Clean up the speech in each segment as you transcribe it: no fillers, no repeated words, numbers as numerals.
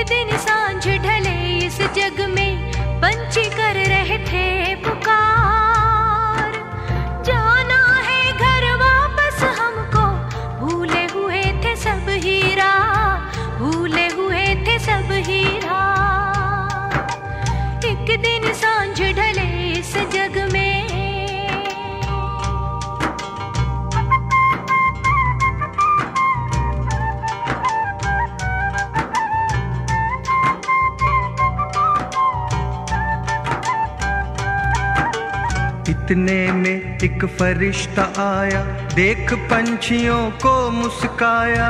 दिन सांझ ढले इस जग में पंछी कर रहे थे पुकार, जाना है घर वापस हमको, भूले हुए थे सब हीरा, भूले हुए थे सब हीरा। एक दिन सांझ ढले इस जग में। इतने में एक फरिश्ता आया, देख पंछियों को मुस्काया,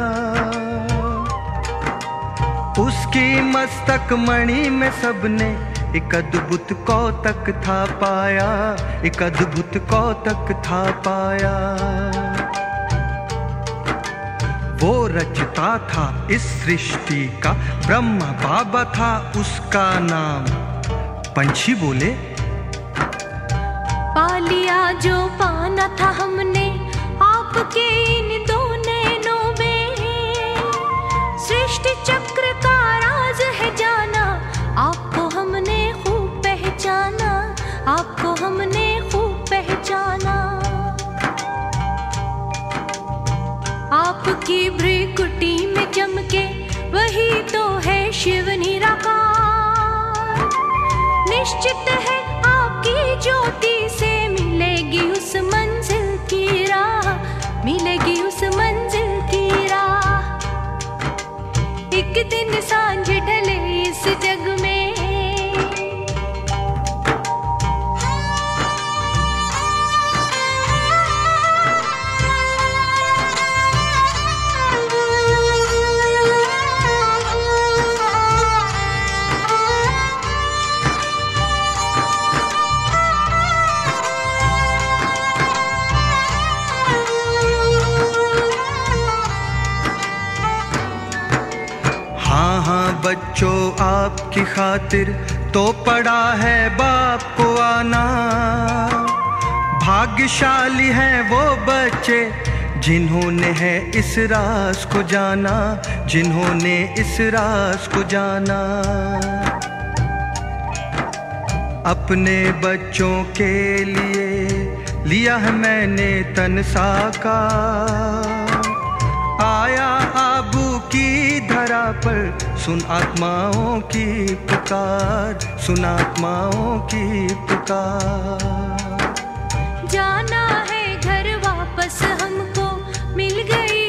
उसकी मस्तक मणि में सबने एक अद्भुत कौतक था पाया, एक अद्भुत कौतक था पाया। वो रचता था इस सृष्टि का, ब्रह्मा बाबा था उसका नाम। पंछी बोले, पा लिया जो पाना था हमने आपके इन दो नैनों में, सृष्टि चक्र का राज है जाना, आपको हमने खूब पहचाना, आपको हमने खूब पहचाना। आपकी भ्रिकुटी में चमके वही तो है शिव निराकार, निश्चित है आपकी ज्योति से मिलेगी उस मंजिल की राह, मिलेगी उस मंजिल की राह। एक दिन सांझ ढले इस जग में। बच्चों आपकी खातिर तो पड़ा है बाप को आना, भाग्यशाली हैं वो बच्चे जिन्होंने है इस राज को जाना, जिन्होंने इस राज को जाना। अपने बच्चों के लिए लिया है मैंने तन साकार, आया आबू की धरा पर सुन आत्माओं की पुकार, सुन आत्माओं की पुकार। जाना है घर वापस हमको, मिल गई